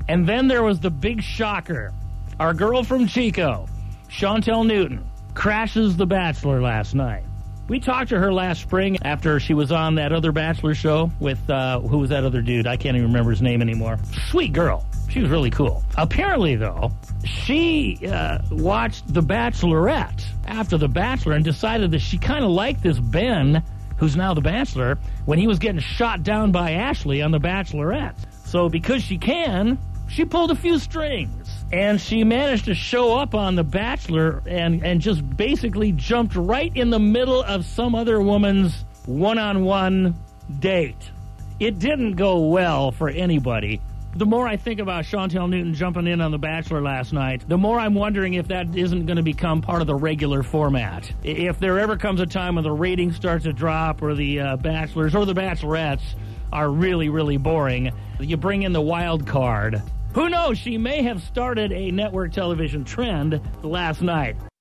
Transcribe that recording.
And then there was the big shocker. Our girl from Chico, Chantel Newton, crashes The Bachelor last night. We talked to her last spring after she was on that other Bachelor show with, who was that other dude? I can't even remember his name anymore. Sweet girl. She was really cool. Apparently, though, she watched The Bachelorette after The Bachelor and decided that she kind of liked this Ben, who's now The Bachelor, when he was getting shot down by Ashley on The Bachelorette. So because she can, she pulled a few strings. And she managed to show up on The Bachelor and just basically jumped right in the middle of some other woman's one-on-one date. It didn't go well for anybody. The more I think about Chantel Newton jumping in on The Bachelor last night, the more I'm wondering if that isn't going to become part of the regular format. If there ever comes a time when the ratings start to drop or the Bachelors or the Bachelorettes are really, really boring, you bring in the wild card. Who knows? She may have started a network television trend last night.